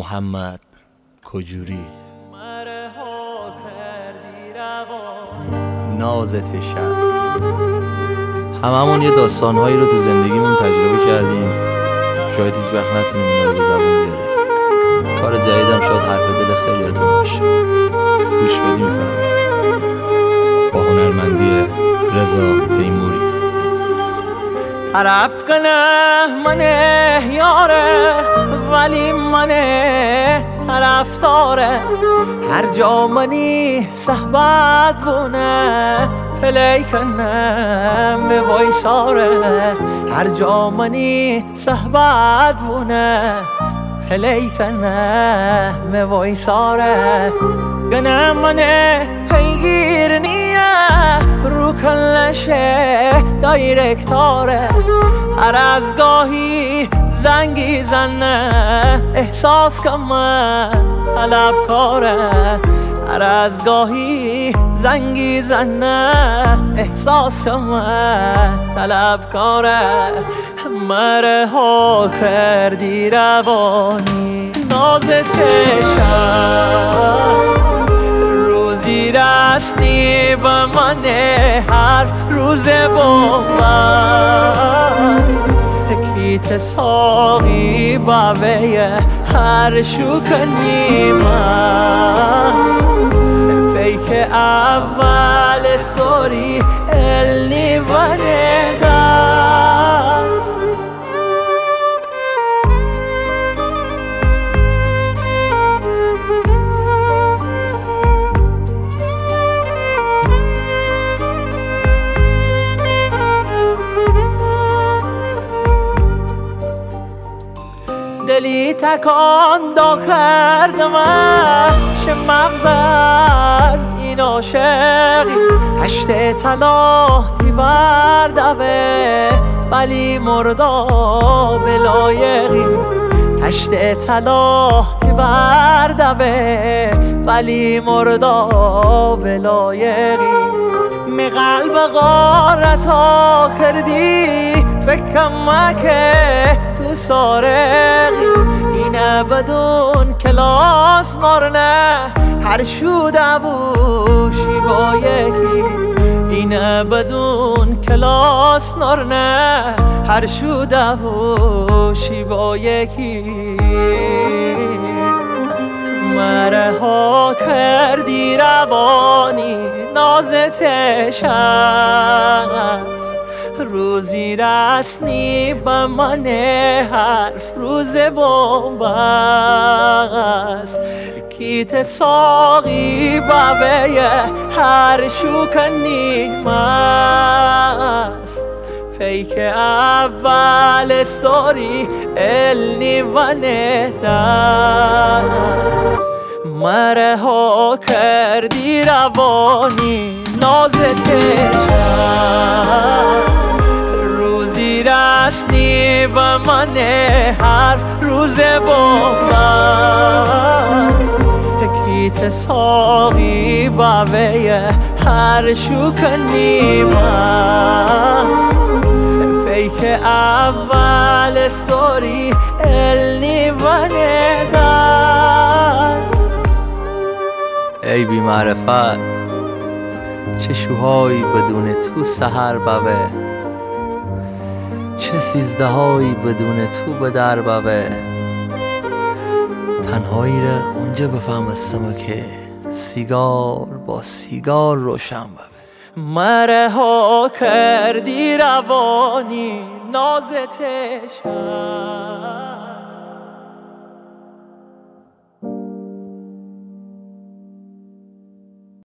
محمد کجوری نازت شست. هممون یه داستانهایی رو تو زندگیمون تجربه کردیم، شاید هیچ وقت نتونیم اونا رو به زبون بیاریم. کار جدیدم شاید حرف دل خیلیاتون باشه، گوش بدی میفهمی. با هنرمندی رضا تیموری. طرف کنه منه یاره ولی منه طرف داره، هر جا منی صحبت بونه پلی کنه به وایساره، هر جا منی صحبت بونه پلی کنه به وایساره. گنه منه پیگیر نیه رو کلشه دایرکتاره، هر از گاهی زنگی زنه احساس کن من طلبکاره، هر از گاهی زنگی زنه احساس کن من طلبکاره. مره ها کردی روانی نازت شست، روزی رسنی به من حرف روز بومد، کیت ساقی بابه هر شکنی من پیک اول استوری النی ونه دست. دلی تکان دا کردم چه مغز از این عاشقی، هشت طلا تیوردوه ولی مردا بلایقی، هشت طلا تیوردوه ولی مردا بلایقی. می قلب غارتا کردی فکرم که تو سارقی، اینه بدون کلاس نارنه هر شوده بوشی با یکی، اینه بدون کلاس نارنه هر شوده بوشی با یکی. مره ها کردی روانی نازت شست، روزی رسنی به من حرف روز بومبست، کیت ساقی بابه هر شکنی مست پیک اول استوری النی ونه دست. مره ها کردی روانی نازت شست، روزی رسنی به من حرف روز بومبست، کیت ساقی بابه هر شکنی مست پیک اول استوری النی ونه دست. ای بی معرفت چه شوهایی بدون تو سحر بوه، چه سیزدهایی بدون تو به در بوه، تنهایی را اونجا بفهمستم که سیگار با سیگار روشن بوه. مره ها کردی روانی نازت شست.